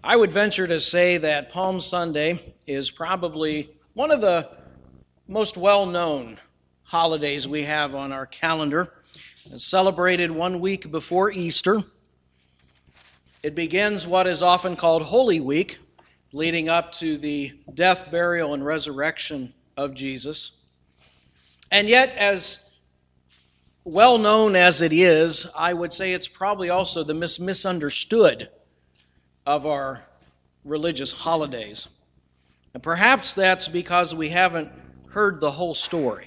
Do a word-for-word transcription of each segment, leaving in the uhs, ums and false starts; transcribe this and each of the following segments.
I would venture to say that Palm Sunday is probably one of the most well-known holidays we have on our calendar. It's celebrated one week before Easter. It begins what is often called Holy Week, leading up to the death, burial, and resurrection of Jesus. And yet, as well known as it is, I would say it's probably also the mis- misunderstood of our religious holidays. And perhaps that's because we haven't heard the whole story.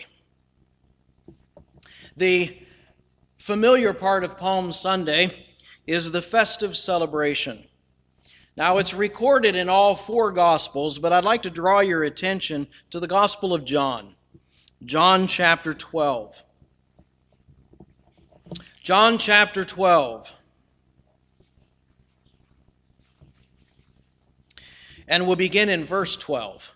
The familiar part of Palm Sunday is the festive celebration. Now, it's recorded in all four Gospels, but I'd like to draw your attention to the Gospel of John, John chapter twelve. John chapter twelve. And we'll begin in verse twelve.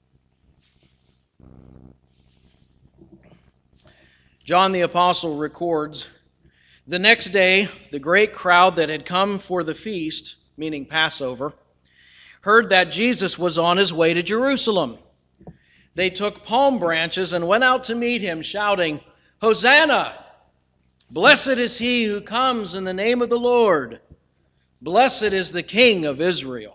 John the Apostle records, "The next day, the great crowd that had come for the feast," meaning Passover, "heard that Jesus was on his way to Jerusalem. They took palm branches and went out to meet him, shouting, 'Hosanna! Blessed is he who comes in the name of the Lord. Blessed is the King of Israel.'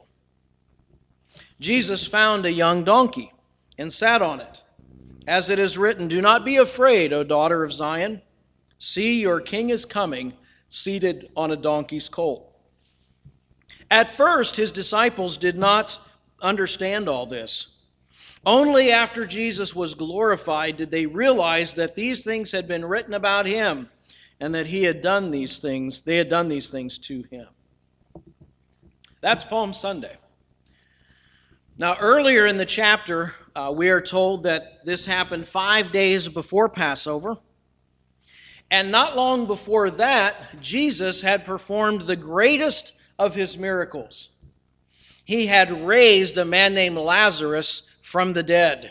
Jesus found a young donkey and sat on it. As it is written, 'Do not be afraid, O daughter of Zion. See, your king is coming, seated on a donkey's colt.' At first, his disciples did not understand all this. Only after Jesus was glorified did they realize that these things had been written about him and that he had done these things, they had done these things to him." That's Palm Sunday. Now, earlier in the chapter, uh, we are told that this happened five days before Passover. And not long before that, Jesus had performed the greatest of his miracles. He had raised a man named Lazarus from the dead.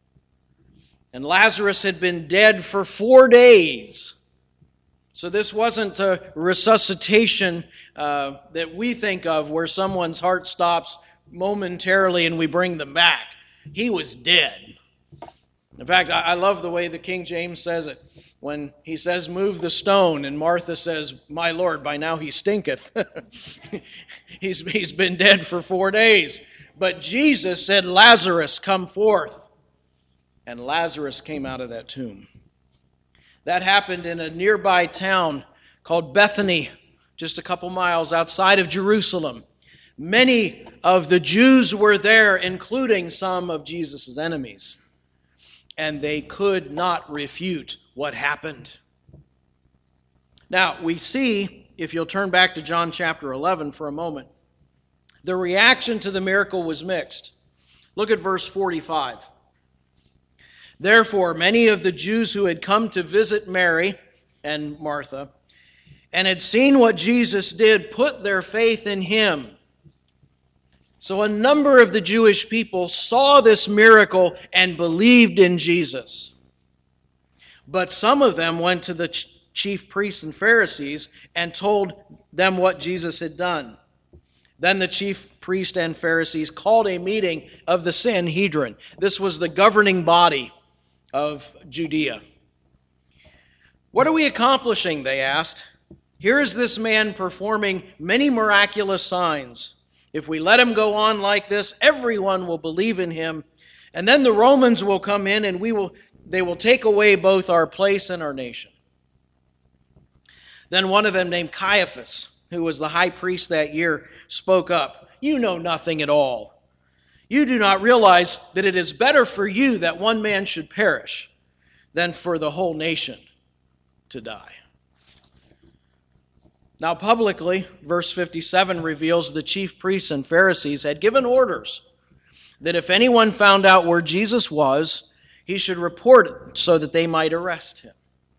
And Lazarus had been dead for four days. So this wasn't a resuscitation uh, that we think of where someone's heart stops momentarily and we bring them back. He was dead. In fact, I love the way the King James says it. When he says, "Move the stone," and Martha says, "My Lord, by now he stinketh." he's, he's been dead for four days. But Jesus said, "Lazarus, come forth." And Lazarus came out of that tomb. That happened in a nearby town called Bethany, just a couple miles outside of Jerusalem. Many of the Jews were there, including some of Jesus' enemies. And they could not refute what happened. Now, we see, if you'll turn back to John chapter eleven for a moment, the reaction to the miracle was mixed. Look at verse forty-five. "Therefore, many of the Jews who had come to visit Mary and Martha and had seen what Jesus did put their faith in him." So a number of the Jewish people saw this miracle and believed in Jesus. But some of them went to the chief priests and Pharisees and told them what Jesus had done. Then the chief priests and Pharisees called a meeting of the Sanhedrin. This was the governing body of Judea. "What are we accomplishing?" they asked. "Here is this man performing many miraculous signs. If we let him go on like this, everyone will believe in him, and then the Romans will come in and we will they will take away both our place and our nation." Then one of them, named Caiaphas, who was the high priest that year, spoke up. "You know nothing at all. You do not realize that it is better for you that one man should perish than for the whole nation to die." Now, publicly, verse fifty-seven reveals the chief priests and Pharisees had given orders that if anyone found out where Jesus was, he should report it so that they might arrest him.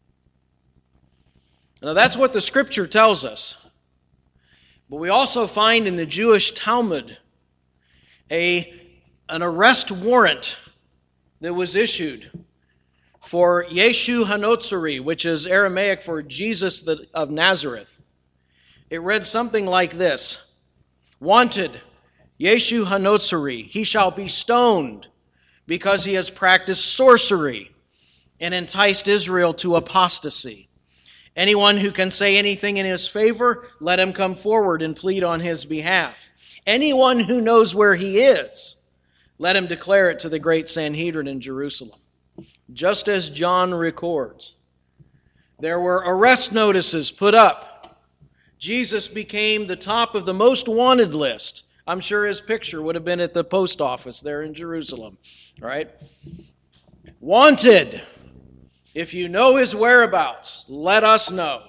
Now, that's what the Scripture tells us. But we also find in the Jewish Talmud a, an arrest warrant that was issued for Yeshu Hanotzari, which is Aramaic for Jesus of Nazareth. It read something like this: "Wanted, Yeshu Hanotsari, he shall be stoned because he has practiced sorcery and enticed Israel to apostasy. Anyone who can say anything in his favor, let him come forward and plead on his behalf. Anyone who knows where he is, let him declare it to the great Sanhedrin in Jerusalem. Just as John records, there were arrest notices put up. Jesus became the top of the most wanted list. I'm sure his picture would have been at the post office there in Jerusalem, right? Wanted. If you know his whereabouts, let us know.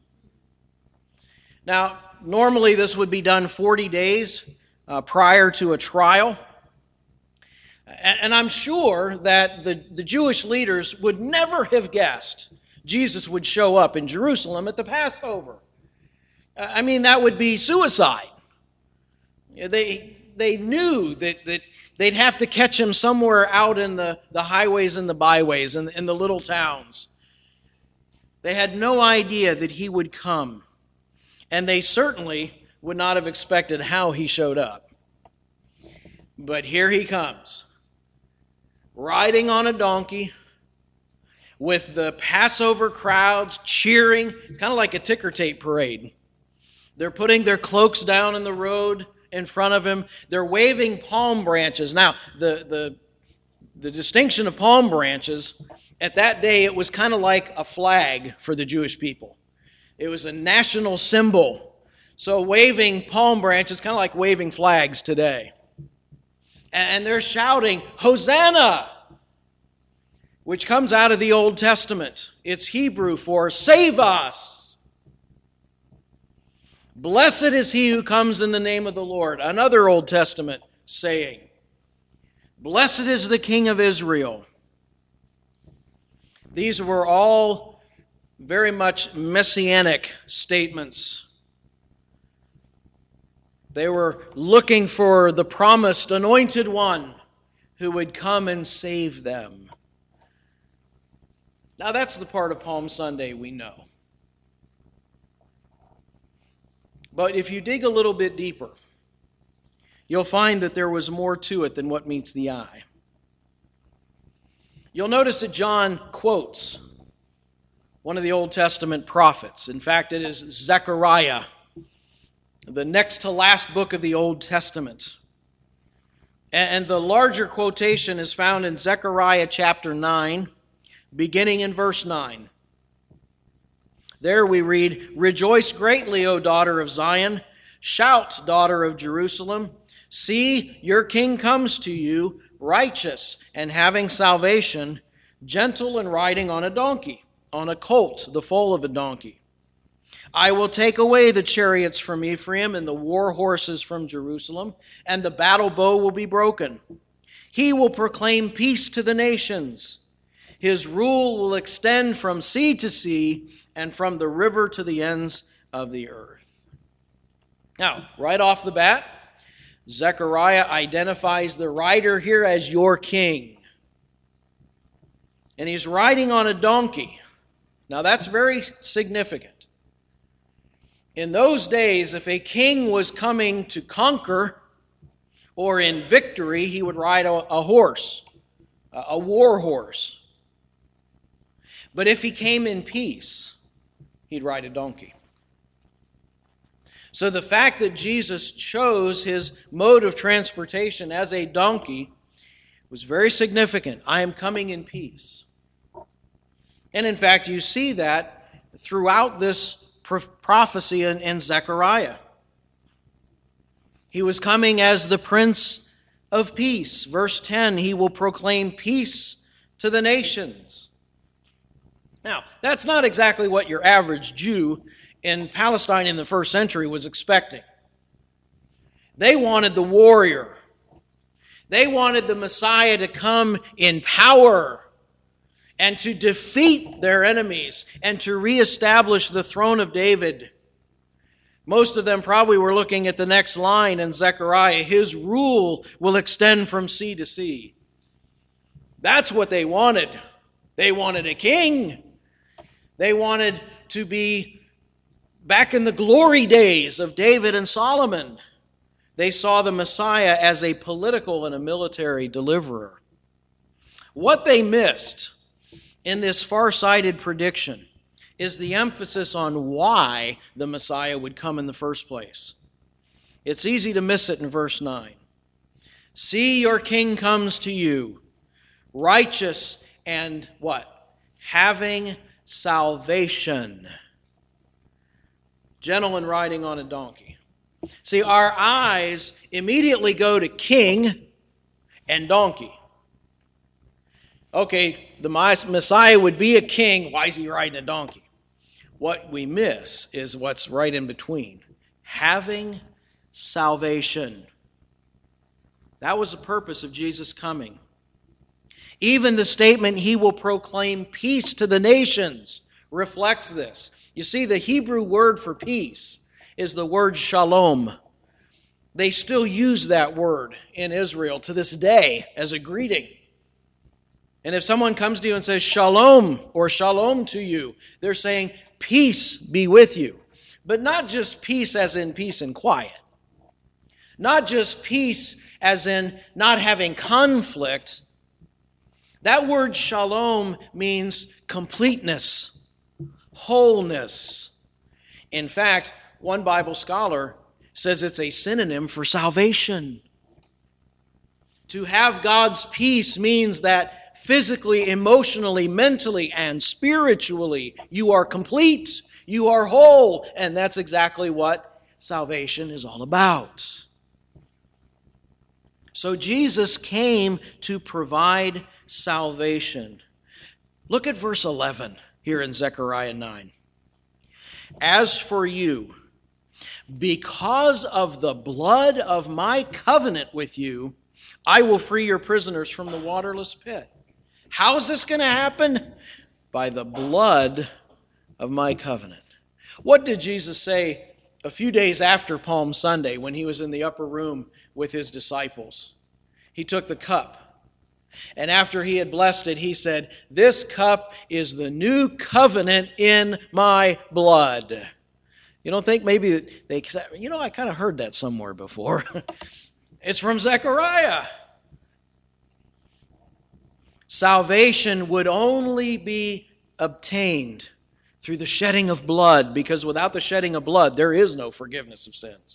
Now, normally this would be done forty days uh, prior to a trial. And I'm sure that the, the Jewish leaders would never have guessed Jesus would show up in Jerusalem at the Passover. I mean, that would be suicide. They, they knew that, that they'd have to catch him somewhere out in the, the highways and the byways and in the little towns. They had no idea that he would come. And they certainly would not have expected how he showed up. But here he comes, riding on a donkey, with the Passover crowds cheering. It's kind of like a ticker tape parade. They're putting their cloaks down in the road in front of him. They're waving palm branches. Now, the, the, the distinction of palm branches, at that day, it was kind of like a flag for the Jewish people. It was a national symbol. So waving palm branches, kind of like waving flags today. And they're shouting, Hosanna! Which comes out of the Old Testament. It's Hebrew for save us. Blessed is he who comes in the name of the Lord. Another Old Testament saying. Blessed is the King of Israel. These were all very much messianic statements. They were looking for the promised anointed one who would come and save them. Now that's the part of Palm Sunday we know. But if you dig a little bit deeper, you'll find that there was more to it than what meets the eye. You'll notice that John quotes one of the Old Testament prophets. In fact, it is Zechariah, the next to last book of the Old Testament. And the larger quotation is found in Zechariah chapter nine, beginning in verse nine. There we read, Rejoice greatly, O daughter of Zion. Shout, daughter of Jerusalem. See, your king comes to you, righteous and having salvation, gentle and riding on a donkey, on a colt, the foal of a donkey. I will take away the chariots from Ephraim and the war horses from Jerusalem, and the battle bow will be broken. He will proclaim peace to the nations. His rule will extend from sea to sea and from the river to the ends of the earth. Now, right off the bat, Zechariah identifies the rider here as your king. And he's riding on a donkey. Now, that's very significant. In those days, if a king was coming to conquer or in victory, he would ride a, a horse, a, a war horse. But if he came in peace, he'd ride a donkey. So the fact that Jesus chose his mode of transportation as a donkey was very significant. I am coming in peace. And in fact, you see that throughout this prophecy in, in Zechariah. He was coming as the Prince of Peace. Verse ten, he will proclaim peace to the nations. Now, that's not exactly what your average Jew in Palestine in the first century was expecting. They wanted the warrior. They wanted the Messiah to come in power and to defeat their enemies and to reestablish the throne of David. Most of them probably were looking at the next line in Zechariah. His rule will extend from sea to sea. That's what they wanted. They wanted a king. They wanted to be back in the glory days of David and Solomon. They saw the Messiah as a political and a military deliverer. What they missed in this far-sighted prediction is the emphasis on why the Messiah would come in the first place. It's easy to miss it in verse nine. See, your king comes to you, righteous and what? Having salvation. Gentle and riding on a donkey. See, our eyes immediately go to king and donkey. Okay, the Messiah would be a king. Why is he riding a donkey? What we miss is what's right in between. Having salvation. That was the purpose of Jesus coming. Even the statement, he will proclaim peace to the nations, reflects this. You see, the Hebrew word for peace is the word shalom. They still use that word in Israel to this day as a greeting. And if someone comes to you and says shalom or shalom to you, they're saying peace be with you. But not just peace as in peace and quiet. Not just peace as in not having conflict. That word shalom means completeness, wholeness. In fact, one Bible scholar says it's a synonym for salvation. To have God's peace means that physically, emotionally, mentally, and spiritually, you are complete, you are whole, and that's exactly what salvation is all about. So Jesus came to provide salvation. Look at verse eleven here in Zechariah nine. As for you, because of the blood of my covenant with you, I will free your prisoners from the waterless pit. How is this going to happen? By the blood of my covenant. What did Jesus say a few days after Palm Sunday when he was in the upper room with his disciples? He took the cup, and after he had blessed it, he said, "This cup is the new covenant in my blood." You don't think maybe they, you know, I kind of heard that somewhere before. It's from Zechariah. Salvation would only be obtained through the shedding of blood, because without the shedding of blood, there is no forgiveness of sins.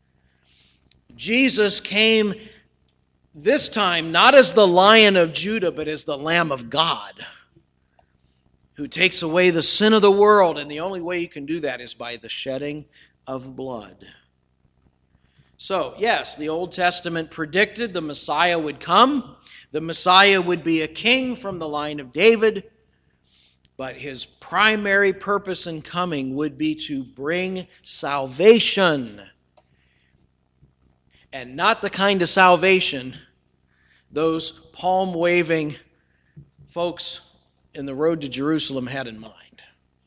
Jesus came this time not as the Lion of Judah, but as the Lamb of God, who takes away the sin of the world, and the only way you can do that is by the shedding of blood. So, yes, the Old Testament predicted the Messiah would come. The Messiah would be a king from the line of David, but his primary purpose in coming would be to bring salvation. And not the kind of salvation those palm-waving folks in the road to Jerusalem had in mind.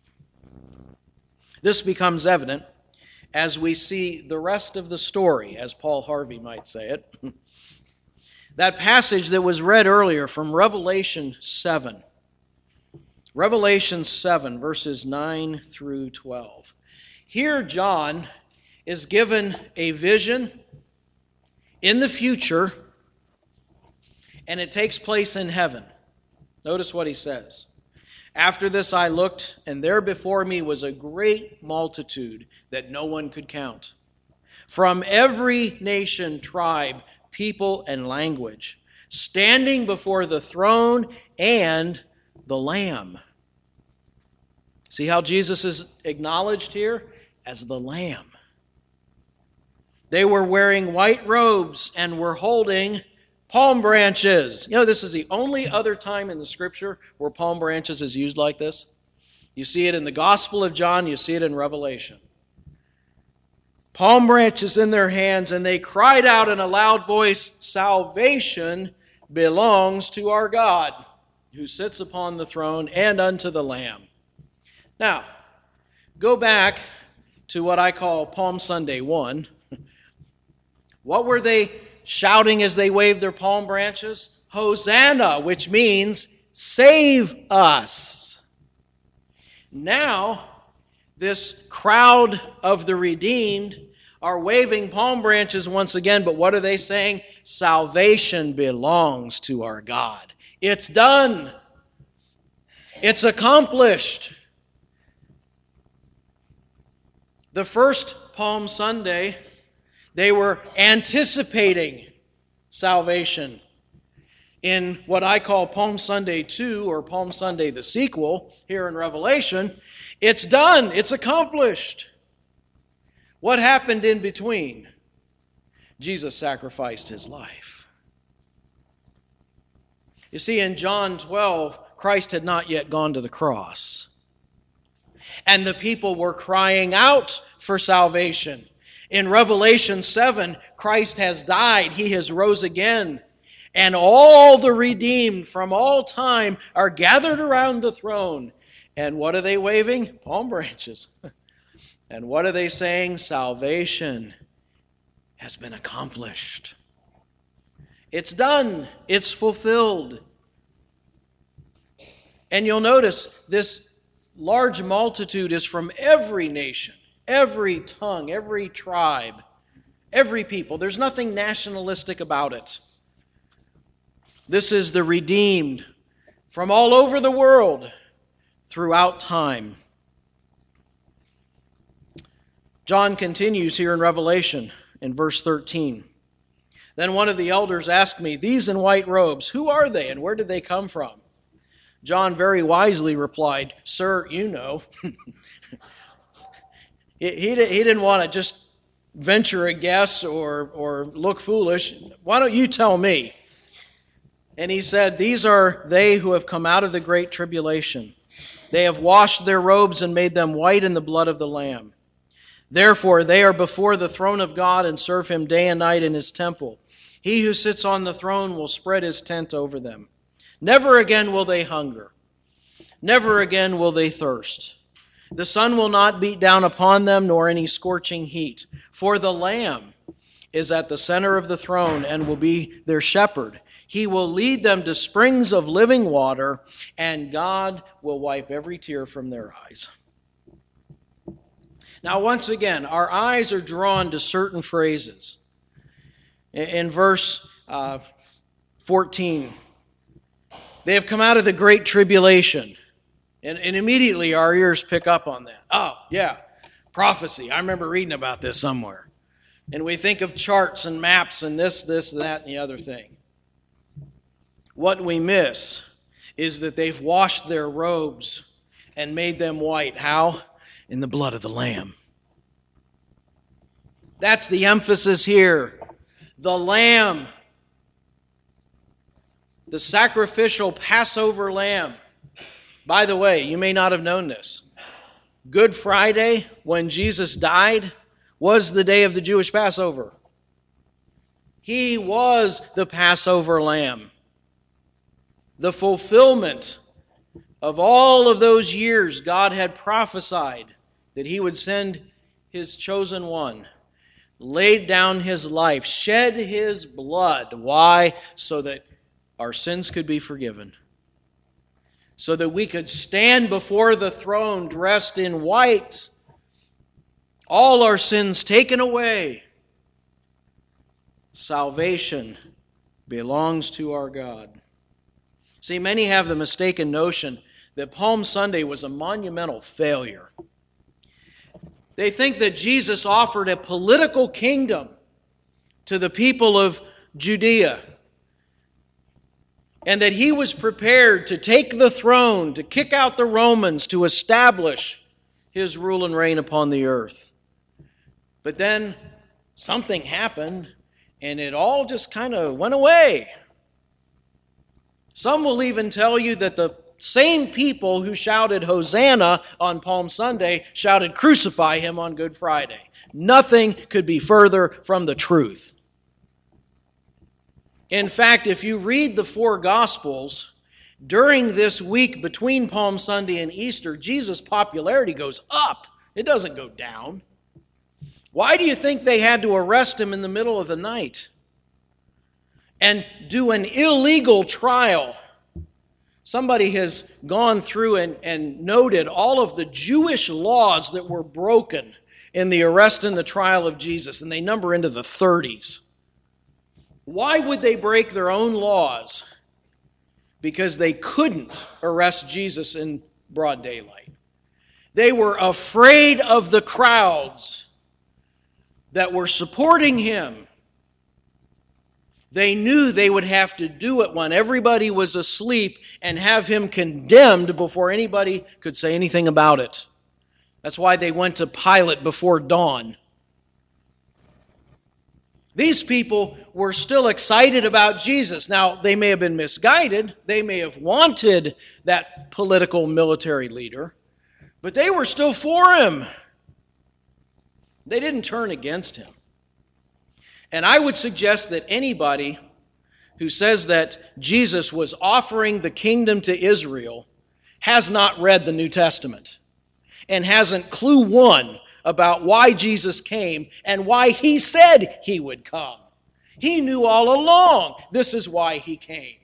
This becomes evident as we see the rest of the story, as Paul Harvey might say it. That passage that was read earlier from Revelation seven. Revelation seven, verses nine through twelve. Here John is given a vision in the future, and it takes place in heaven. Notice what he says. After this I looked, and there before me was a great multitude that no one could count, from every nation, tribe, people, and language, standing before the throne and the Lamb. See how Jesus is acknowledged here? As the Lamb. They were wearing white robes and were holding palm branches. You know, this is the only other time in the Scripture where palm branches is used like this. You see it in the Gospel of John, you see it in Revelation. Palm branches in their hands, and they cried out in a loud voice, "Salvation belongs to our God, who sits upon the throne, and unto the Lamb." Now, go back to what I call Palm Sunday one. What were they shouting as they waved their palm branches? Hosanna, which means save us. Now, this crowd of the redeemed are waving palm branches once again, but what are they saying? Salvation belongs to our God. It's done. It's accomplished. The first Palm Sunday, they were anticipating salvation. In what I call Palm Sunday two, or Palm Sunday the sequel, here in Revelation, it's done. It's accomplished. What happened in between? Jesus sacrificed his life. You see, in John twelve, Christ had not yet gone to the cross. And the people were crying out for salvation. In Revelation seven, Christ has died. He has rose again. And all the redeemed from all time are gathered around the throne. And what are they waving? Palm branches. And what are they saying? Salvation has been accomplished. It's done. It's fulfilled. And you'll notice this large multitude is from every nation, every tongue, every tribe, every people. There's nothing nationalistic about it. This is the redeemed from all over the world throughout time. John continues here in Revelation in verse thirteen. Then one of the elders asked me, "These in white robes, who are they and where did they come from?" John very wisely replied, "Sir, you know." he, he, he didn't want to just venture a guess or, or look foolish. Why don't you tell me? And he said, "These are they who have come out of the great tribulation. They have washed their robes and made them white in the blood of the Lamb. Therefore, they are before the throne of God and serve him day and night in his temple. He who sits on the throne will spread his tent over them. Never again will they hunger. Never again will they thirst. The sun will not beat down upon them, nor any scorching heat. For the Lamb is at the center of the throne and will be their shepherd. He will lead them to springs of living water, and God will wipe every tear from their eyes." Now, once again, our eyes are drawn to certain phrases. In verse uh, fourteen, they have come out of the great tribulation. And, and immediately our ears pick up on that. Oh, yeah, prophecy. I remember reading about this somewhere. And we think of charts and maps and this, this, that, and the other thing. What we miss is that they've washed their robes and made them white. How? In the blood of the Lamb. That's the emphasis here. The Lamb. The sacrificial Passover lamb. By the way, you may not have known this. Good Friday, when Jesus died, was the day of the Jewish Passover. He was the Passover lamb. The fulfillment of all of those years God had prophesied that he would send his chosen one, laid down his life, shed his blood. Why? So that our sins could be forgiven. So that we could stand before the throne dressed in white, all our sins taken away. Salvation belongs to our God. See, many have the mistaken notion that Palm Sunday was a monumental failure. They think that Jesus offered a political kingdom to the people of Judea, and that he was prepared to take the throne, to kick out the Romans, to establish his rule and reign upon the earth. But then something happened, and it all just kind of went away. Some will even tell you that the same people who shouted Hosanna on Palm Sunday shouted crucify him on Good Friday. Nothing could be further from the truth. In fact, if you read the four Gospels, during this week between Palm Sunday and Easter, Jesus' popularity goes up. It doesn't go down. Why do you think they had to arrest him in the middle of the night and do an illegal trial? Somebody has gone through and, and noted all of the Jewish laws that were broken in the arrest and the trial of Jesus, and they number into the thirties. Why would they break their own laws? Because they couldn't arrest Jesus in broad daylight. They were afraid of the crowds that were supporting him. They knew they would have to do it when everybody was asleep and have him condemned before anybody could say anything about it. That's why they went to Pilate before dawn. These people were still excited about Jesus. Now, they may have been misguided. They may have wanted that political military leader, but they were still for him. They didn't turn against him. And I would suggest that anybody who says that Jesus was offering the kingdom to Israel has not read the New Testament and hasn't clue one about why Jesus came and why he said he would come. He knew all along this is why he came.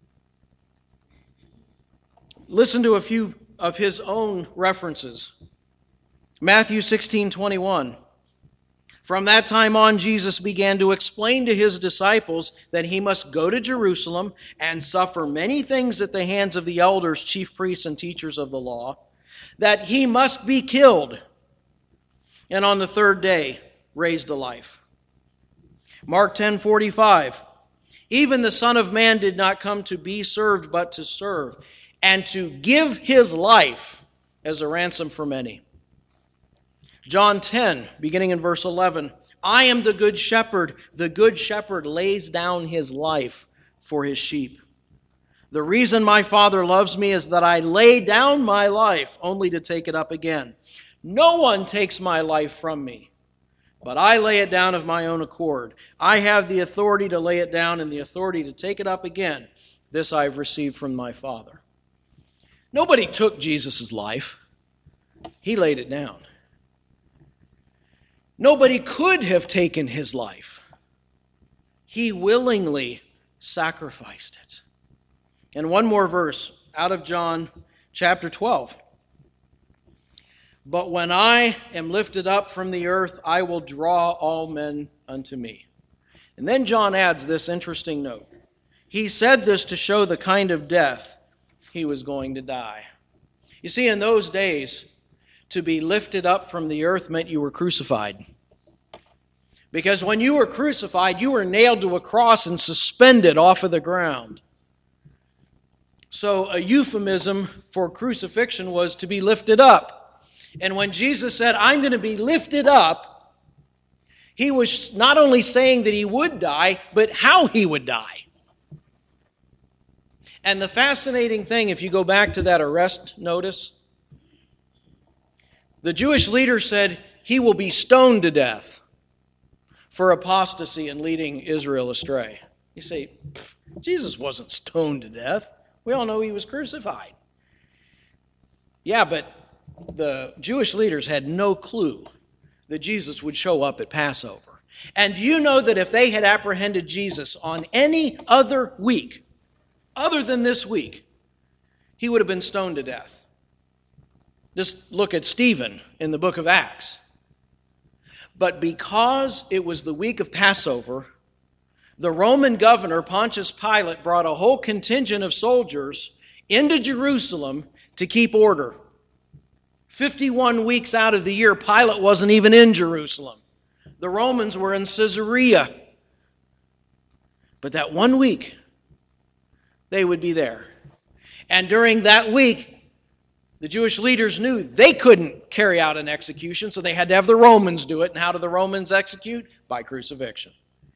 Listen to a few of his own references. Matthew sixteen twenty-one. From that time on, Jesus began to explain to his disciples that he must go to Jerusalem and suffer many things at the hands of the elders, chief priests, and teachers of the law, that he must be killed, and on the third day raised to life. Mark ten forty-five. Even the Son of Man did not come to be served, but to serve, and to give his life as a ransom for many. John ten, beginning in verse eleven. I am the good shepherd. The good shepherd lays down his life for his sheep. The reason my Father loves me is that I lay down my life only to take it up again. No one takes my life from me, but I lay it down of my own accord. I have the authority to lay it down and the authority to take it up again. This I've received from my Father. Nobody took Jesus' life. He laid it down. Nobody could have taken his life. He willingly sacrificed it. And one more verse out of John chapter twelve. But when I am lifted up from the earth, I will draw all men unto me. And then John adds this interesting note. He said this to show the kind of death he was going to die. You see, in those days, to be lifted up from the earth meant you were crucified. Because when you were crucified, you were nailed to a cross and suspended off of the ground. So a euphemism for crucifixion was to be lifted up. And when Jesus said, I'm going to be lifted up, he was not only saying that he would die, but how he would die. And the fascinating thing, if you go back to that arrest notice, the Jewish leader said he will be stoned to death for apostasy and leading Israel astray. You say, Jesus wasn't stoned to death. We all know he was crucified. Yeah, but the Jewish leaders had no clue that Jesus would show up at Passover. And do you know that if they had apprehended Jesus on any other week, other than this week, he would have been stoned to death? Just look at Stephen in the book of Acts. But because it was the week of Passover, the Roman governor, Pontius Pilate, brought a whole contingent of soldiers into Jerusalem to keep order. fifty-one weeks out of the year, Pilate wasn't even in Jerusalem. The Romans were in Caesarea. But that one week, they would be there. And during that week, the Jewish leaders knew they couldn't carry out an execution, so they had to have the Romans do it. And how do the Romans execute? By crucifixion.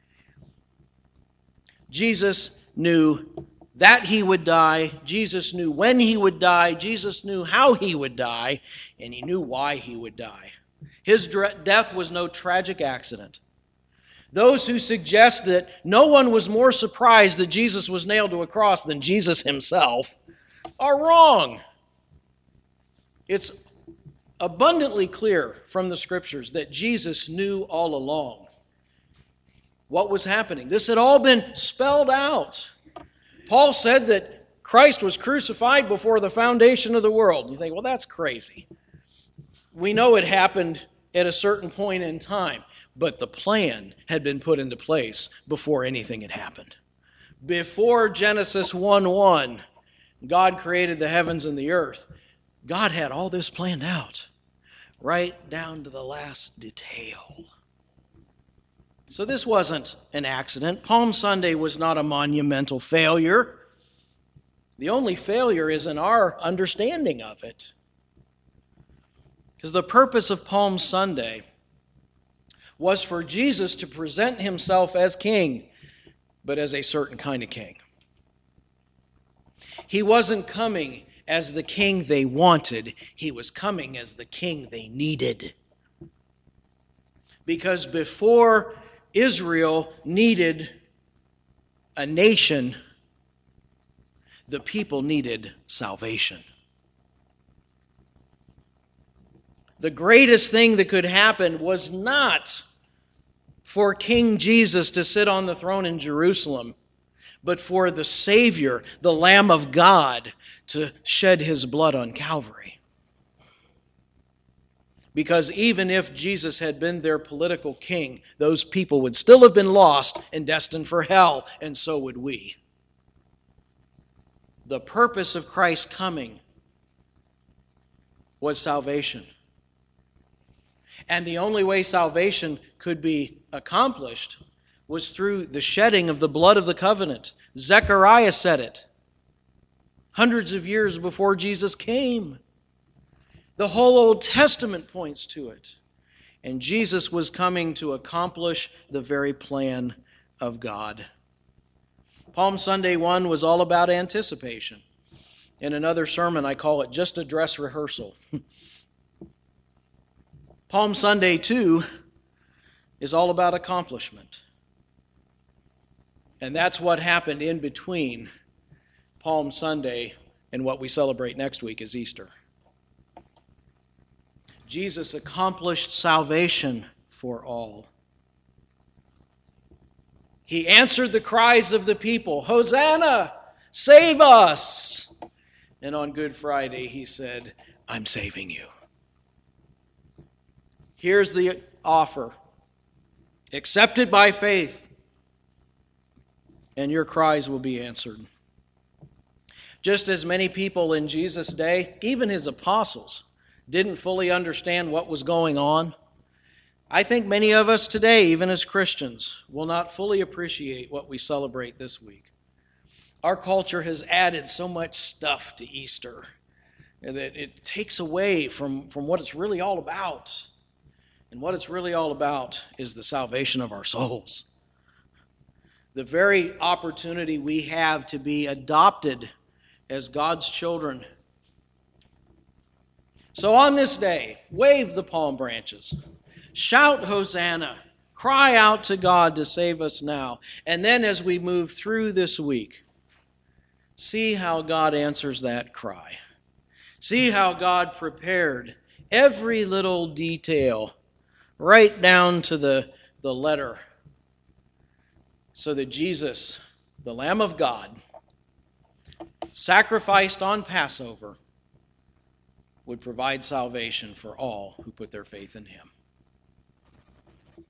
Jesus knew that he would die. Jesus knew when he would die. Jesus knew how he would die. And he knew why he would die. His death was no tragic accident. Those who suggest that no one was more surprised that Jesus was nailed to a cross than Jesus himself are wrong. It's abundantly clear from the Scriptures that Jesus knew all along what was happening. This had all been spelled out. Paul said that Christ was crucified before the foundation of the world. You think, well, that's crazy. We know it happened at a certain point in time, but the plan had been put into place before anything had happened. Before Genesis one one, God created the heavens and the earth. God had all this planned out, right down to the last detail. So this wasn't an accident. Palm Sunday was not a monumental failure. The only failure is in our understanding of it. Because the purpose of Palm Sunday was for Jesus to present himself as king, but as a certain kind of king. He wasn't coming as the king they wanted. He was coming as the king they needed. Because before Israel needed a nation, the people needed salvation. The greatest thing that could happen was not for King Jesus to sit on the throne in Jerusalem, but for the Savior, the Lamb of God, to shed his blood on Calvary. Because even if Jesus had been their political king, those people would still have been lost and destined for hell, and so would we. The purpose of Christ's coming was salvation. And the only way salvation could be accomplished was through the shedding of the blood of the covenant. Zechariah said it hundreds of years before Jesus came. The whole Old Testament points to it. And Jesus was coming to accomplish the very plan of God. Palm Sunday one was all about anticipation. In another sermon, I call it just a dress rehearsal. Palm Sunday two is all about accomplishment. And that's what happened in between Palm Sunday and what we celebrate next week is Easter. Jesus accomplished salvation for all. He answered the cries of the people, Hosanna, save us. And on Good Friday, he said, I'm saving you. Here's the offer. Accept it by faith, and your cries will be answered. Just as many people in Jesus' day, even his apostles, didn't fully understand what was going on, I think many of us today, even as Christians, will not fully appreciate what we celebrate this week. Our culture has added so much stuff to Easter that it takes away from, from what it's really all about. And what it's really all about is the salvation of our souls. The very opportunity we have to be adopted as God's children. So on this day, wave the palm branches. Shout Hosanna. Cry out to God to save us now. And then as we move through this week, see how God answers that cry. See how God prepared every little detail right down to the, the letter, so that Jesus, the Lamb of God, sacrificed on Passover, would provide salvation for all who put their faith in him.